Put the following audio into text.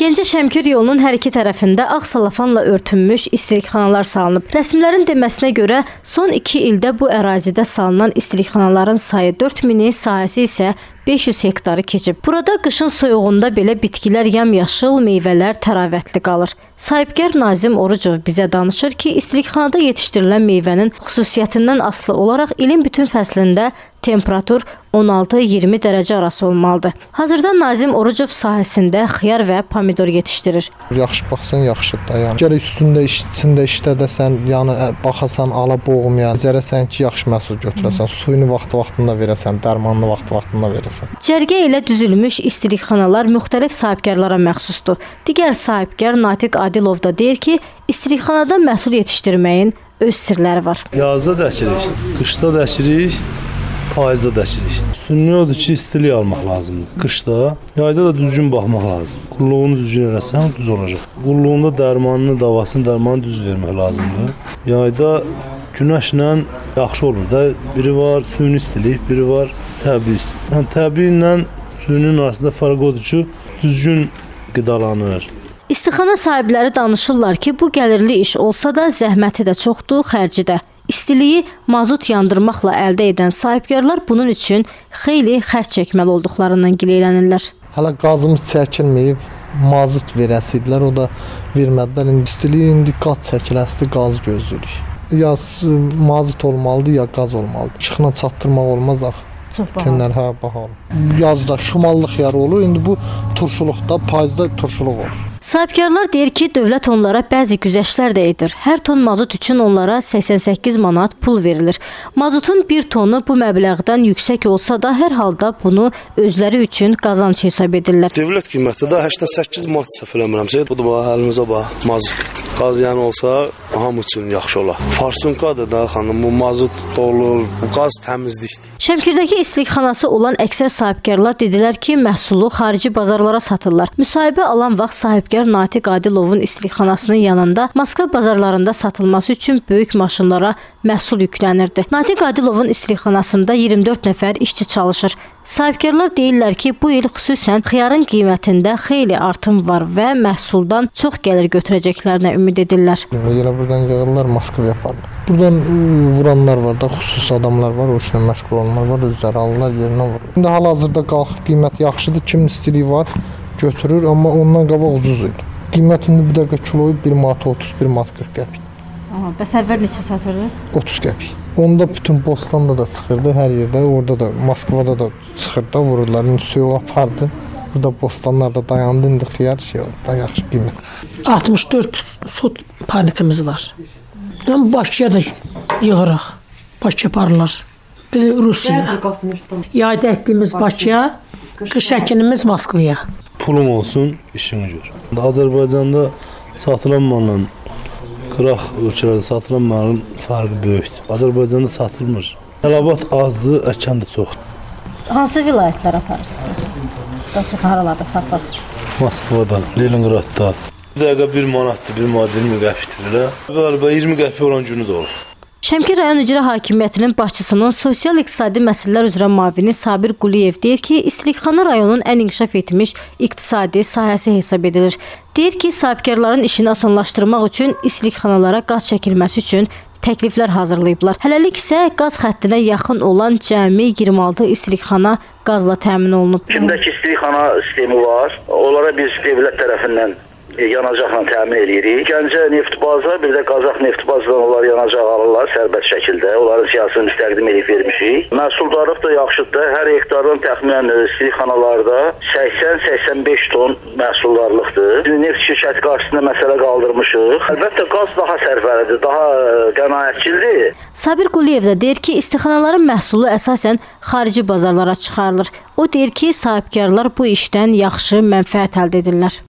Gəncə-Şəmkir yolunun hər iki tərəfində ağ salafanla örtünmüş istilikxanalar salınıb. Rəsmilərin deməsinə görə son 2 ildə bu ərazidə salınan istilikxanaların sayı 4000-i, sahəsi isə 500 hektarı keçib. Burada qışın soyuğunda belə bitkilər yamyaşıl, meyvələr təravətli qalır. Sahibkar Nazim Orucov bizə danışır ki, istilikxanada yetişdirilən meyvənin xüsusiyyətindən asılı olaraq ilin bütün fəslində temperatur 16-20 dərəcə arası olmalıdır. Hazırda Nazim Orucov sahəsində xiyar və pomidor yetişdirir. Yaxşı baxsan yaxşıdır. Yəni gərək üstündə içində işlədəsən, yəni baxasan, ala boğmayan, zərəsən ki, yaxşı məhsul götürəsən, suyunu vaxt-vaxtında verəsən, dərmanını vaxt-vaxtında verəsən. Cərgə ilə düzülmüş istilikxanalar müxtəlif sahibkarlara məxsusdur. Digər sahibkar Natiq Adilov da deyir ki, istilikxanada məhsul yetişdirməyin öz sirləri var. Yazda da əkirik, qışda da əkirik, payızda da əkirik. Üstünlüyü odur ki, istilik almaq lazımdır. Qışda, yayda da düzgün baxmaq lazımdır. Qulluğunu düzgün eləsən, düz olacaq. Qulluğunda dərmanını, davasını düz vermək lazımdır. Yayda günəşlə yaxşı olur da. Biri var suyun istilik, biri var təbii istilik. Yəni, təbii ilə suyunun arasında fərq odur ki, düzgün qidalanır. İstixana sahibləri danışırlar ki, bu gəlirli iş olsa da zəhməti də çoxdur, xərci də. İstiliyi mazut yandırmaqla əldə edən sahibkarlar bunun üçün xeyli xərc çəkməli olduqlarından gileylənirlər. Hələ qazımız çəkilməyib, mazut verəsidilər, o da vermədilər. İstiliyi indi qaz çəkiləsi qaz gözləyirik. Ya mazut olmalıdır, ya qaz olmalıdır. İşıqla çatdırmaq olmaz axı. Tənlər bahalı. Yazda şumallıq yarı olur, indi bu turşuluqda, payızda turşuluq olur. Sahibkarlar deyir ki, dövlət onlara bəzi güzəştlər də edir. Hər ton mazut üçün onlara 88 manat pul verilir. Mazutun 1 tonu bu məbləğdən yüksək olsa da, hər halda bunu özləri üçün qazanc hesab edirlər. Dövlət qiyməti də 88 manat səhv eləmirəmsə, bu da əlimizə bax, mazut. Qaz yəni olsa, hamı üçün yaxşı olar. Farsunkadır da, xanım, bu mazut dolur, bu qaz təmizlikdir. Şəmkirdəki istilikxanası olan əksər sahibkarlar dedilər ki, məhsulu xarici bazarlara satırlar. Müsahibə alan vaxt sahibkar Natiq Adilovun istilikxanasının yanında Moskva bazarlarında satılması üçün böyük maşınlara məhsul yüklənirdi. Natiq Adilovun istilikxanasında 24 nəfər işçi çalışır. Sahibkarlar deyirlər ki, bu il xüsusən xiyarın qiymətində xeyli artım var və məhsuldan çox gəlir götürəcəklərinə ümid edirlər. Elə buradan yığırlar, Moskva yaparlar. Buradan vuranlar var da, xüsusi adamlar var, o işlə məşğul olanlar var, özləri alırlar, yerinə vurur. İndi hal-hazırda qalxıb qiymət yaxşıdır, kimin istiliyi var, götürür, amma ondan qabaq ucuz idi. Qiymət indi bir dəqiqə kiloyu 1 manat 30, 1 manat 40 qəpik. Bəs əvvəl neçə satırdınız? 30 qəpik. Onda bütün Bostanda da çıxırdı, hər yerdə, orada da, Moskvada da çıxırdı, vururlar. İndi soyuq apardı, burada Bostanlarda dayandı, indi xiyar şey oldu, da yaxşı qiymət. 64 sot panikimiz var. Bakıya da yığırıq, Bakıya aparırlar. Bir Rusiya. Yayda əkimiz Bakıya, qış əkinimiz Moskvaya. Pulum olsun, işini gör. Azərbaycanda satılan malla qıraq ölkələrdə satılan malın fərqi böyükdür. Azərbaycanda satılmır. Tələbat azdır, əkən də çoxdur. Hansı vilayətlərə aparırsınız? Daha haralarda satılır? Moskvada, Leningradda. Bir dəqiqə 1 manatdır, 1 manat 20 qəpikdir belə. Qaliba 20 qəpik olan günü də olur. Şəmkir rayon icra hakimiyyətinin başçısının sosial-iqtisadi məsələlər üzrə müavini Sabir Quliyev deyir ki, istilikxana rayonun ən inkişaf etmiş iqtisadi sahəsi hesab edilir. Deyir ki, sahibkarların işini asanlaşdırmaq üçün istilikxanalara qaz çəkilməsi üçün təkliflər hazırlayıblar. Hələlik isə qaz xəttinə yaxın olan cəmi 26 istilikxana qazla təmin olunub. Kimdəki istilikxana sistemi var, onlara biz dövlət tərəfindən yanacaqla təmin edirik. Gəncə Neftbaza, bir də Qazax Neftbazadan onlar yanacaq alırlar sərbəst şəkildə. Onların siyasını biz təqdim edib vermişik. Məhsuldarlıq da yaxşıdır. Hər hektardan təxminən istilikxanalarda 80-85 ton məhsuldarlıqdır. Neft şirkəti qarşısında məsələ qaldırmışıq. Əlbəttə qaz daha sərfəlidir, daha qənaətçildir. Sabir Quliyev də deyir ki, istixanaların məhsulu əsasən xarici bazarlara çıxarılır. O deyir ki, sahibkarlar bu işdən yaxşı mənfəət əldə edirlər.